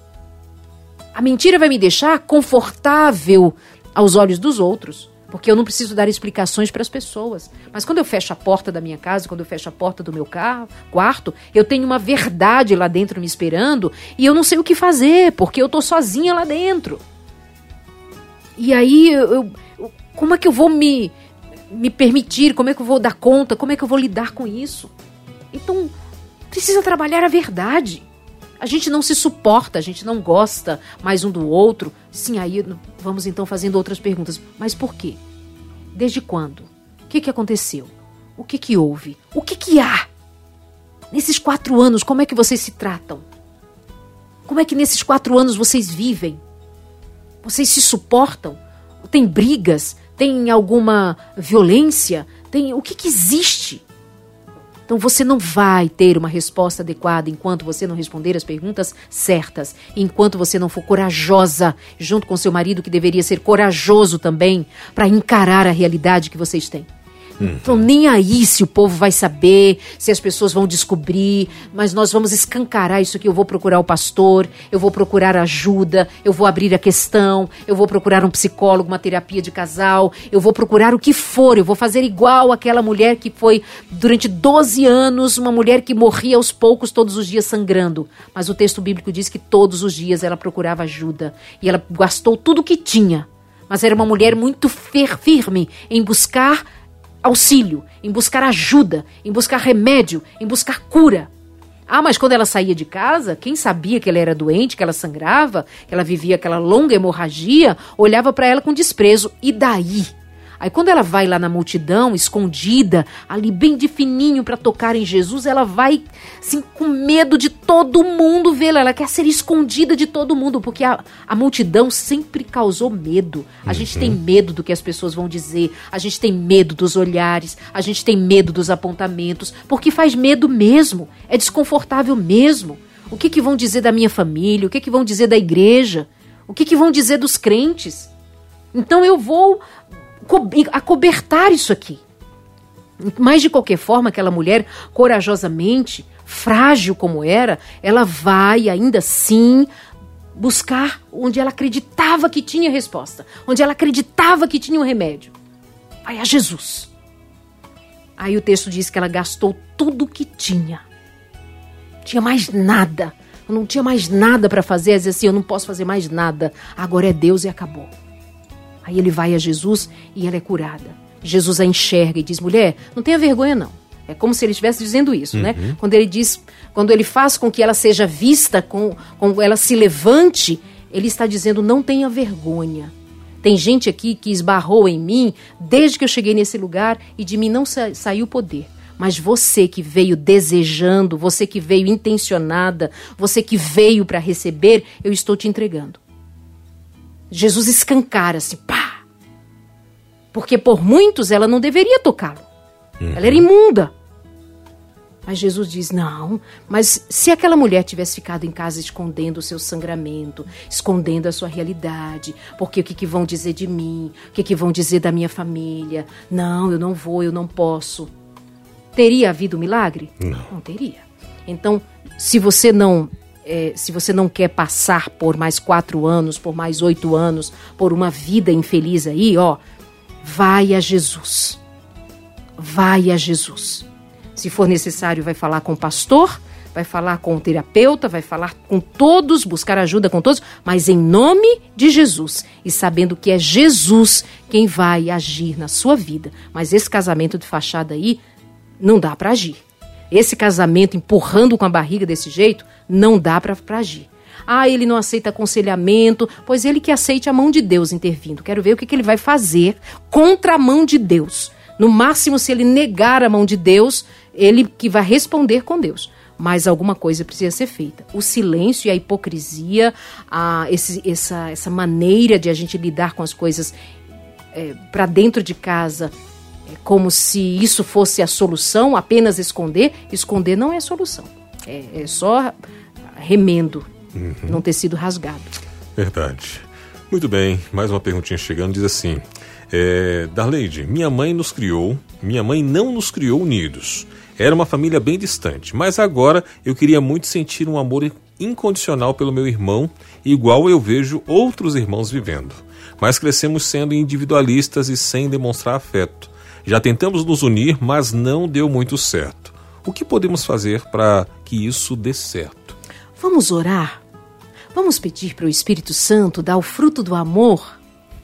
A mentira vai me deixar confortável aos olhos dos outros, porque eu não preciso dar explicações para as pessoas. Mas quando eu fecho a porta da minha casa, quando eu fecho a porta do meu carro, quarto, eu tenho uma verdade lá dentro me esperando e eu não sei o que fazer, porque eu estou sozinha lá dentro. E aí, eu, eu, como é que eu vou me... me permitir, como é que eu vou dar conta, como é que eu vou lidar com isso? Então, precisa trabalhar a verdade. A gente não se suporta, a gente não gosta mais um do outro. Sim, aí vamos então fazendo outras perguntas. Mas por quê? Desde quando? O que que aconteceu? O que que houve? O que que há? Nesses quatro anos, como é que vocês se tratam? Como é que nesses quatro anos vocês vivem? Vocês se suportam? Tem brigas? Tem alguma violência? Tem o que que existe? Então você não vai ter uma resposta adequada enquanto você não responder as perguntas certas, enquanto você não for corajosa, junto com seu marido, que deveria ser corajoso também, para encarar a realidade que vocês têm. Então nem aí se o povo vai saber, se as pessoas vão descobrir, mas nós vamos escancarar isso aqui. Eu vou procurar o pastor, eu vou procurar ajuda, eu vou abrir a questão, eu vou procurar um psicólogo, uma terapia de casal, eu vou procurar o que for, eu vou fazer igual aquela mulher que foi durante doze anos, uma mulher que morria aos poucos todos os dias sangrando, mas o texto bíblico diz que todos os dias ela procurava ajuda e ela gastou tudo o que tinha, mas era uma mulher muito firme em buscar auxílio, em buscar ajuda, em buscar remédio, em buscar cura. Ah, mas quando ela saía de casa, quem sabia que ela era doente, que ela sangrava, que ela vivia aquela longa hemorragia, olhava para ela com desprezo. E daí? Aí quando ela vai lá na multidão, escondida, ali bem de fininho para tocar em Jesus, ela vai assim, com medo de todo mundo vê-la. Ela quer ser escondida de todo mundo, porque a, a multidão sempre causou medo. A uhum. gente tem medo do que as pessoas vão dizer, a gente tem medo dos olhares, a gente tem medo dos apontamentos, porque faz medo mesmo, é desconfortável mesmo. O que, que vão dizer da minha família? O que, que vão dizer da igreja? O que, que vão dizer dos crentes? Então eu vou acobertar isso aqui. Mas de qualquer forma, aquela mulher corajosamente, frágil como era, ela vai ainda assim buscar onde ela acreditava que tinha resposta, onde ela acreditava que tinha um remédio. Vai a Jesus. Aí o texto diz que ela gastou tudo o que tinha. Tinha mais nada. Eu não tinha mais nada para fazer. Ela dizia assim, eu não posso fazer mais nada. Agora é Deus e acabou. Aí ele vai a Jesus e ela é curada. Jesus a enxerga e diz, mulher, não tenha vergonha não. É como se ele estivesse dizendo isso, uhum. né? Quando ele diz, quando ele faz com que ela seja vista, com, com ela se levante, ele está dizendo, não tenha vergonha. Tem gente aqui que esbarrou em mim desde que eu cheguei nesse lugar e de mim não sa- saiu poder. Mas você que veio desejando, você que veio intencionada, você que veio para receber, eu estou te entregando. Jesus escancara-se, pá! Porque por muitos ela não deveria tocá-lo. Uhum. Ela era imunda. Mas Jesus diz, não, mas se aquela mulher tivesse ficado em casa escondendo o seu sangramento, escondendo a sua realidade, porque o que, que vão dizer de mim, o que, que vão dizer da minha família, não, eu não vou, eu não posso. Teria havido um milagre? Não. Não teria. Então, se você não, é, se você não quer passar por mais quatro anos, por mais oito anos, por uma vida infeliz aí, ó, vai a Jesus. Vai a Jesus. Se for necessário, vai falar com o pastor, vai falar com o terapeuta, vai falar com todos, buscar ajuda com todos, mas em nome de Jesus. E sabendo que é Jesus quem vai agir na sua vida. Mas esse casamento de fachada aí, não dá para agir. Esse casamento empurrando com a barriga desse jeito, não dá para agir. Ah, ele não aceita aconselhamento, pois ele que aceite a mão de Deus intervindo. Quero ver o que, que ele vai fazer contra a mão de Deus. No máximo, se ele negar a mão de Deus, ele que vai responder com Deus. Mas alguma coisa precisa ser feita. O silêncio e a hipocrisia, a, esse, essa, essa maneira de a gente lidar com as coisas é, para dentro de casa, é, como se isso fosse a solução, apenas esconder. Esconder não é a solução. É, é só remendo, uhum. Não ter sido rasgado. Verdade. Muito bem, mais uma perguntinha chegando, diz assim... É, Darleide, minha mãe nos criou, minha mãe não nos criou unidos. Era uma família bem distante, mas agora eu queria muito sentir um amor incondicional pelo meu irmão, igual eu vejo outros irmãos vivendo. Mas crescemos sendo individualistas e sem demonstrar afeto. Já tentamos nos unir, mas não deu muito certo. O que podemos fazer para que isso dê certo? Vamos orar? Vamos pedir para o Espírito Santo dar o fruto do amor?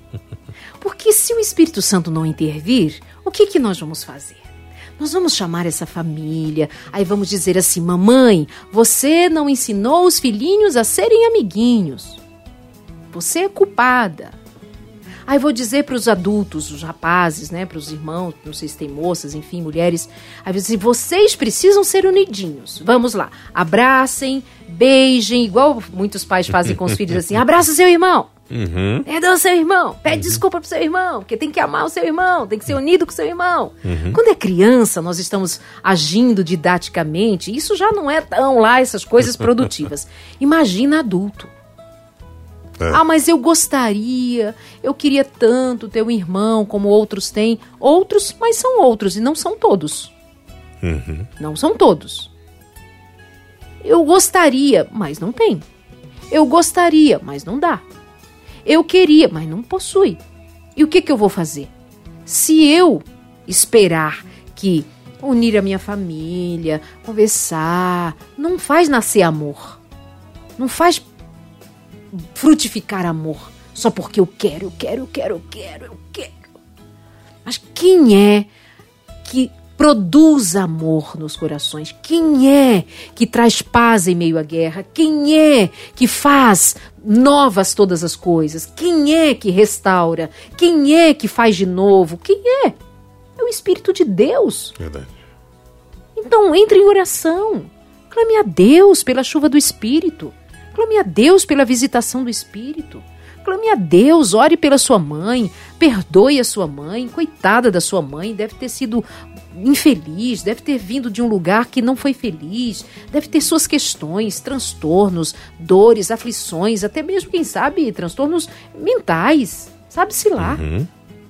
Porque se o Espírito Santo não intervir, o que, que nós vamos fazer? Nós vamos chamar essa família, aí vamos dizer assim, mamãe, você não ensinou os filhinhos a serem amiguinhos. Você é culpada. Aí vou dizer para os adultos, os rapazes, né, para os irmãos, não sei se tem moças, enfim, mulheres, aí vou dizer, vocês precisam ser unidinhos. Vamos lá, abracem, beijem, igual muitos pais fazem com os filhos assim, abraça seu irmão. Uhum. Perdoa o seu irmão, pede uhum. desculpa pro seu irmão, porque tem que amar o seu irmão, tem que ser unido com o seu irmão. Uhum. Quando é criança, nós estamos agindo didaticamente, isso já não é tão lá essas coisas produtivas. Imagina adulto. É. Ah, mas eu gostaria, eu queria tanto ter um irmão como outros têm. Outros, mas são outros e não são todos. Uhum. Não são todos. Eu gostaria, mas não tem. Eu gostaria, mas não dá. Eu queria, mas não possui. E o que, que eu vou fazer? Se eu esperar que unir a minha família, conversar, não faz nascer amor. Não faz frutificar amor. Só porque eu quero, eu quero, eu quero, eu quero, eu quero. Mas quem é que produz amor nos corações? Quem é que traz paz em meio à guerra? Quem é que faz novas todas as coisas? Quem é que restaura? Quem é que faz de novo? Quem é? É o Espírito de Deus. Verdade. Então, entre em oração. Clame a Deus pela chuva do Espírito. Clame a Deus pela visitação do Espírito. Clame a Deus, ore pela sua mãe, perdoe a sua mãe, coitada da sua mãe, deve ter sido infeliz, deve ter vindo de um lugar que não foi feliz, deve ter suas questões, transtornos, dores, aflições, até mesmo, quem sabe, transtornos mentais, sabe-se lá. Uhum.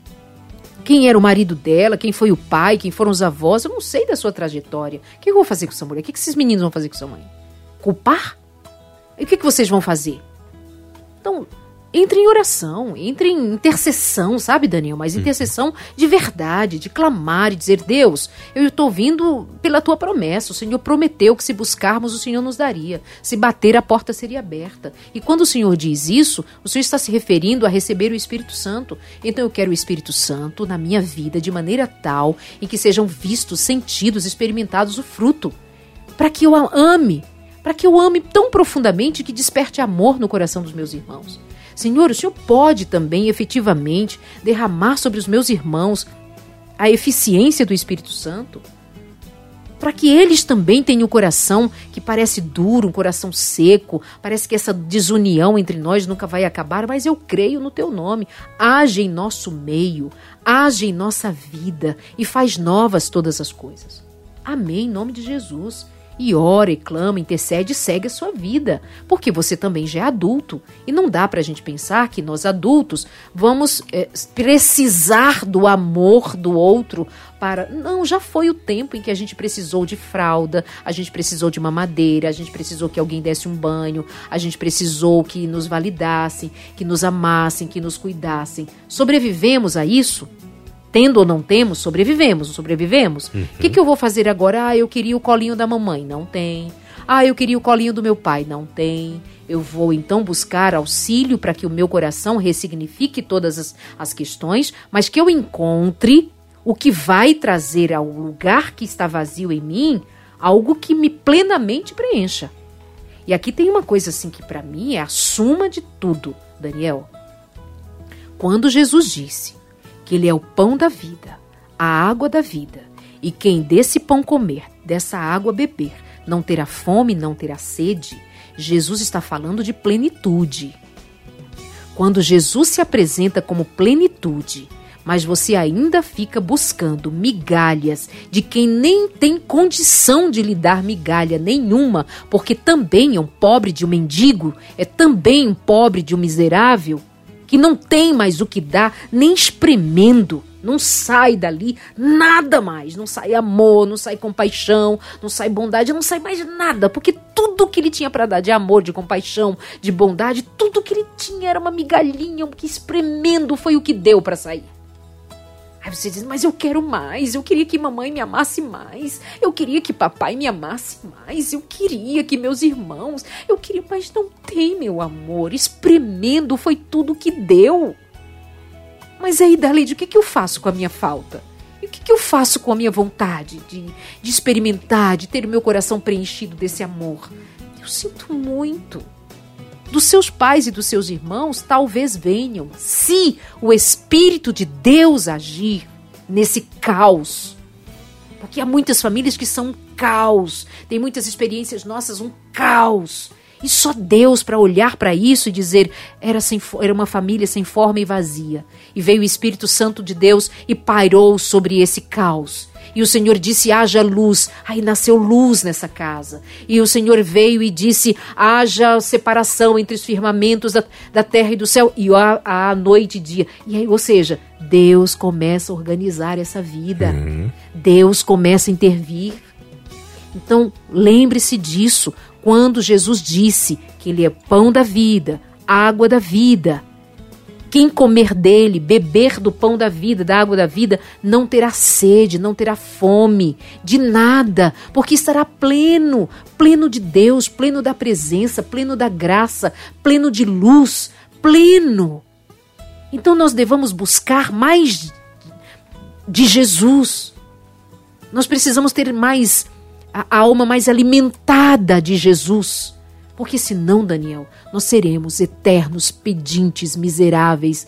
Quem era o marido dela, quem foi o pai, quem foram os avós, eu não sei da sua trajetória. O que eu vou fazer com essa mulher? O que esses meninos vão fazer com sua mãe? Culpar? E o que vocês vão fazer? Então, entre em oração, entre em intercessão, sabe, Daniel? Mas intercessão de verdade, de clamar e dizer, Deus, eu estou vindo pela tua promessa. O Senhor prometeu que se buscarmos, o Senhor nos daria. Se bater, a porta seria aberta. E quando o Senhor diz isso, o Senhor está se referindo a receber o Espírito Santo. Então eu quero o Espírito Santo na minha vida de maneira tal em que sejam vistos, sentidos, experimentados o fruto. Para que eu ame, para que eu ame tão profundamente que desperte amor no coração dos meus irmãos. Senhor, o Senhor pode também, efetivamente, derramar sobre os meus irmãos a eficiência do Espírito Santo, para que eles também tenham um coração que parece duro, um coração seco, parece que essa desunião entre nós nunca vai acabar, mas eu creio no teu nome. Age em nosso meio, age em nossa vida e faz novas todas as coisas. Amém, em nome de Jesus. E ora, e clama, intercede e segue a sua vida, porque você também já é adulto. E não dá pra gente pensar que nós adultos vamos é, precisar do amor do outro para... Não, já foi o tempo em que a gente precisou de fralda, a gente precisou de mamadeira, a gente precisou que alguém desse um banho, a gente precisou que nos validassem, que nos amassem, que nos cuidassem. Sobrevivemos a isso? Tendo ou não temos, sobrevivemos, sobrevivemos. O uhum. que, que eu vou fazer agora? Ah, eu queria o colinho da mamãe. Não tem. Ah, eu queria o colinho do meu pai. Não tem. Eu vou então buscar auxílio para que o meu coração ressignifique todas as, as questões, mas que eu encontre o que vai trazer ao lugar que está vazio em mim algo que me plenamente preencha. E aqui tem uma coisa assim que para mim é a suma de tudo, Daniel. Quando Jesus disse que Ele é o pão da vida, a água da vida, e quem desse pão comer, dessa água beber, não terá fome, não terá sede, Jesus está falando de plenitude. Quando Jesus se apresenta como plenitude, mas você ainda fica buscando migalhas de quem nem tem condição de lhe dar migalha nenhuma, porque também é um pobre de um mendigo, é também um pobre de um miserável, que não tem mais o que dar, nem espremendo, não sai dali nada mais, não sai amor, não sai compaixão, não sai bondade, não sai mais nada, porque tudo que ele tinha para dar de amor, de compaixão, de bondade, tudo que ele tinha era uma migalhinha, que espremendo foi o que deu para sair. Aí você diz, mas eu quero mais, eu queria que mamãe me amasse mais, eu queria que papai me amasse mais, eu queria que meus irmãos, eu queria, mas não tem, meu amor, espremendo foi tudo que deu. Mas aí, Darleide, o que, que eu faço com a minha falta? E o que, que eu faço com a minha vontade de, de experimentar, de ter o meu coração preenchido desse amor? Eu sinto muito. Dos seus pais e dos seus irmãos talvez venham, se o Espírito de Deus agir nesse caos. Porque há muitas famílias que são um caos, tem muitas experiências nossas, um caos. E só Deus para olhar para isso e dizer, era, sem, era uma família sem forma e vazia. E veio o Espírito Santo de Deus e pairou sobre esse caos. E o Senhor disse, haja luz. Aí nasceu luz nessa casa. E o Senhor veio e disse, haja separação entre os firmamentos da, da terra e do céu. E há, há noite e dia. E aí, ou seja, Deus começa a organizar essa vida. Uhum. Deus começa a intervir. Então, lembre-se disso. Quando Jesus disse que Ele é pão da vida, água da vida. Quem comer dele, beber do pão da vida, da água da vida, não terá sede, não terá fome de nada, porque estará pleno, pleno de Deus, pleno da presença, pleno da graça, pleno de luz, pleno. Então nós devemos buscar mais de Jesus. Nós precisamos ter mais, a, a alma mais alimentada de Jesus. Porque senão, Daniel, nós seremos eternos pedintes, miseráveis,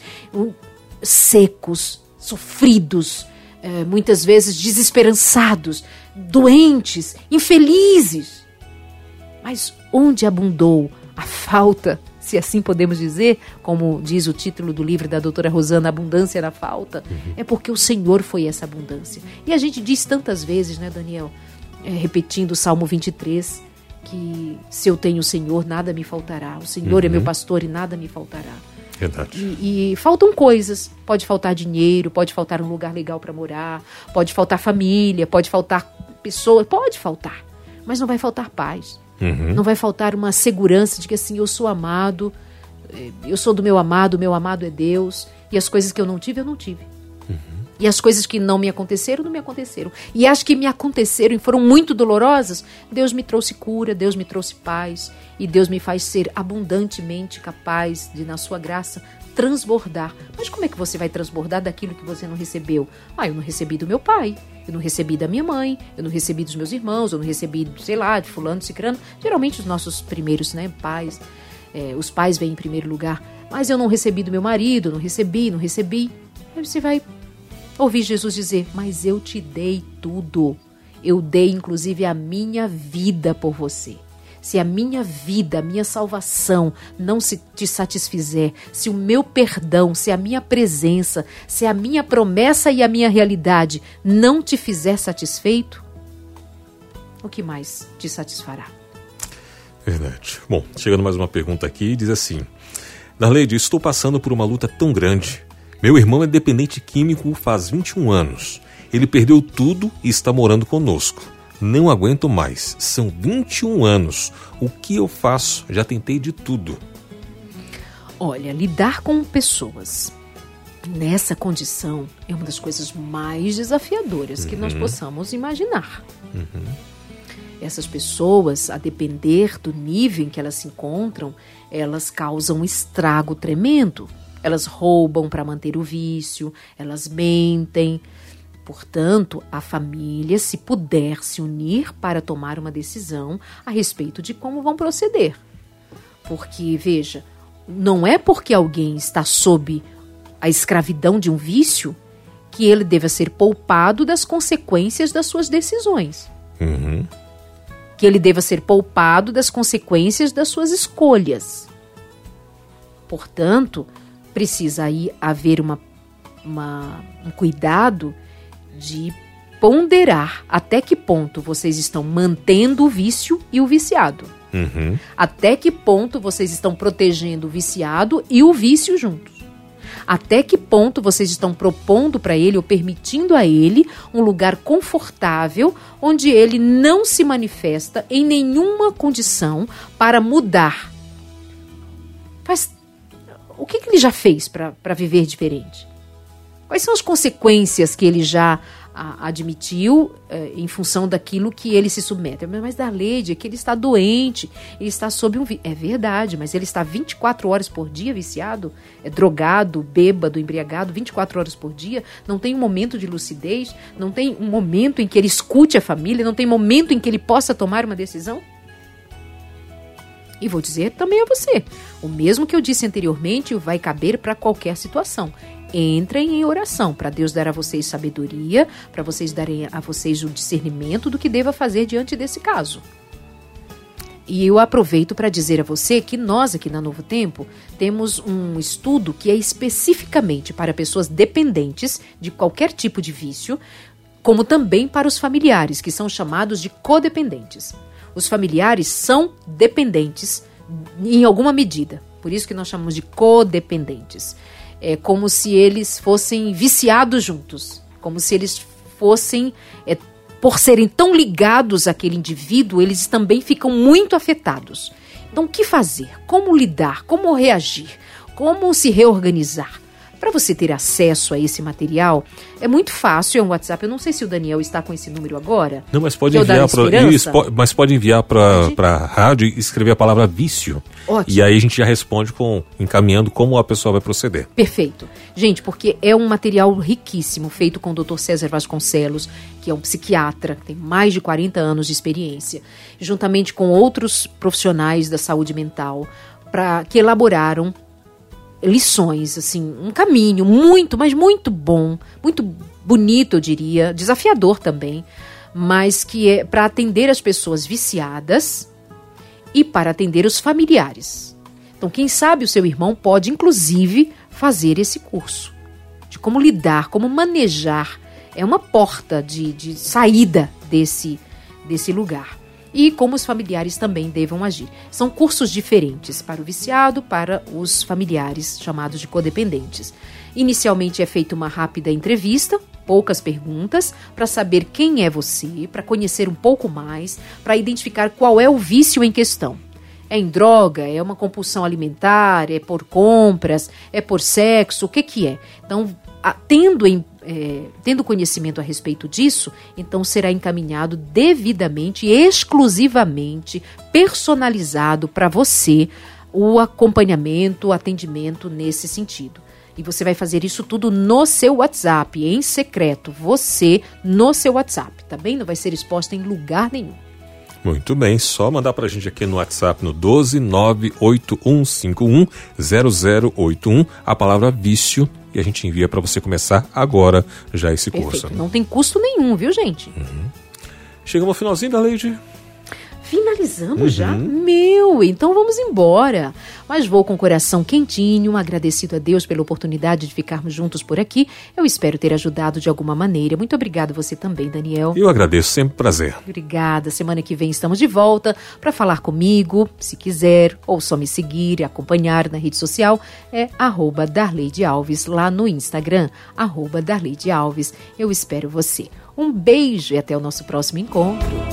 secos, sofridos, é, muitas vezes desesperançados, doentes, infelizes. Mas onde abundou a falta, se assim podemos dizer, como diz o título do livro da doutora Rosana, Abundância na Falta, uhum. é porque o Senhor foi essa abundância. E a gente diz tantas vezes, né, Daniel, é, repetindo o Salmo vinte e três, que se eu tenho o Senhor, nada me faltará. O Senhor uhum. é meu pastor e nada me faltará. Verdade. E, e faltam coisas. Pode faltar dinheiro, pode faltar um lugar legal para morar, pode faltar família, pode faltar pessoas, pode faltar. Mas não vai faltar paz. Uhum. Não vai faltar uma segurança de que assim, eu sou amado, eu sou do meu amado, o meu amado é Deus, e as coisas que eu não tive, eu não tive. Uhum. E as coisas que não me aconteceram, não me aconteceram. E as que me aconteceram e foram muito dolorosas, Deus me trouxe cura, Deus me trouxe paz. E Deus me faz ser abundantemente capaz de, na sua graça, transbordar. Mas como é que você vai transbordar daquilo que você não recebeu? Ah, eu não recebi do meu pai, eu não recebi da minha mãe, eu não recebi dos meus irmãos, eu não recebi, sei lá, de fulano, de cicrano. Geralmente os nossos primeiros, né, pais, é, os pais vêm em primeiro lugar. Mas eu não recebi do meu marido, não recebi, não recebi. Aí você vai ouvir Jesus dizer, mas eu te dei tudo. Eu dei inclusive a minha vida por você. Se a minha vida, a minha salvação não se te satisfizer, se o meu perdão, se a minha presença, se a minha promessa e a minha realidade não te fizer satisfeito, o que mais te satisfará. Verdade. Bom, chegando mais uma pergunta aqui, diz assim: Darleide, estou passando por uma luta tão grande. Meu irmão é dependente químico faz vinte e um anos. Ele perdeu tudo e está morando conosco. Não aguento mais. São vinte e um anos. O que eu faço? Já tentei de tudo. Olha, lidar com pessoas nessa condição é uma das coisas mais desafiadoras uhum. que nós possamos imaginar. Uhum. Essas pessoas, a depender do nível em que elas se encontram, elas causam um estrago tremendo. Elas roubam para manter o vício, elas mentem. Portanto, a família, se puder se unir para tomar uma decisão a respeito de como vão proceder. Porque, veja, não é porque alguém está sob a escravidão de um vício que ele deva ser poupado das consequências das suas decisões. Uhum. Que ele deva ser poupado das consequências das suas escolhas. Portanto, precisa aí haver uma, uma, um cuidado de ponderar até que ponto vocês estão mantendo o vício e o viciado. Uhum. Até que ponto vocês estão protegendo o viciado e o vício juntos. Até que ponto vocês estão propondo para ele ou permitindo a ele um lugar confortável onde ele não se manifesta em nenhuma condição para mudar. Faz, o que, que ele já fez para viver diferente? Quais são as consequências que ele já a, admitiu eh, em função daquilo que ele se submete? Mas Darleide, é que ele está doente, ele está sob um... Vi- é verdade, mas ele está vinte e quatro horas por dia viciado, é drogado, bêbado, embriagado, vinte e quatro horas por dia, não tem um momento de lucidez, não tem um momento em que ele escute a família, não tem momento em que ele possa tomar uma decisão? E vou dizer também a você, o mesmo que eu disse anteriormente vai caber para qualquer situação. Entrem em oração para Deus dar a vocês sabedoria, para vocês darem a vocês o discernimento do que deva fazer diante desse caso. E eu aproveito para dizer a você que nós aqui na Novo Tempo temos um estudo que é especificamente para pessoas dependentes de qualquer tipo de vício, como também para os familiares, que são chamados de codependentes. Os familiares são dependentes em alguma medida, por isso que nós chamamos de codependentes. É como se eles fossem viciados juntos, como se eles fossem, é, por serem tão ligados àquele indivíduo, eles também ficam muito afetados. Então, o que fazer? Como lidar? Como reagir? Como se reorganizar? Para você ter acesso a esse material, é muito fácil, é um WhatsApp. Eu não sei se o Daniel está com esse número agora. Não, mas pode enviar para mas pode enviar para a rádio e escrever a palavra vício. Ótimo. E aí a gente já responde com encaminhando como a pessoa vai proceder. Perfeito. Gente, porque é um material riquíssimo, feito com o doutor César Vasconcelos, que é um psiquiatra, que tem mais de quarenta anos de experiência, juntamente com outros profissionais da saúde mental, pra, que elaboraram lições, assim, um caminho muito, mas muito bom, muito bonito, eu diria, desafiador também, mas que é para atender as pessoas viciadas e para atender os familiares. Então, quem sabe o seu irmão pode, inclusive, fazer esse curso de como lidar, como manejar. É uma porta de, de saída desse, desse lugar. E como os familiares também devam agir. São cursos diferentes para o viciado, para os familiares, chamados de codependentes. Inicialmente é feita uma rápida entrevista, poucas perguntas, para saber quem é você, para conhecer um pouco mais, para identificar qual é o vício em questão. É em droga? É uma compulsão alimentar? É por compras? É por sexo? O que que é? Então, tendo em É, tendo conhecimento a respeito disso, então será encaminhado devidamente, exclusivamente, personalizado para você o acompanhamento, o atendimento nesse sentido. E você vai fazer isso tudo no seu WhatsApp, em secreto, você no seu WhatsApp, tá bem? Não vai ser exposto em lugar nenhum. Muito bem, só mandar pra gente aqui no WhatsApp no doze nove oito um cinco um zero zero oito um a palavra vício e a gente envia para você começar agora já esse Perfeito. curso. Não tem custo nenhum, viu, gente? Uhum. Chegamos ao finalzinho da Darleide. Finalizando. finalizamos Uhum. já? Meu, então vamos embora. Mas vou com o coração quentinho, agradecido a Deus pela oportunidade de ficarmos juntos por aqui. Eu espero ter ajudado de alguma maneira. Muito obrigado você também, Daniel. Eu agradeço, sempre prazer. Obrigada. Semana que vem estamos de volta para falar comigo, se quiser, ou só me seguir e acompanhar na rede social, é arroba Darleide Alves, lá no Instagram, arroba Darleide Alves. Eu espero você. Um beijo e até o nosso próximo encontro.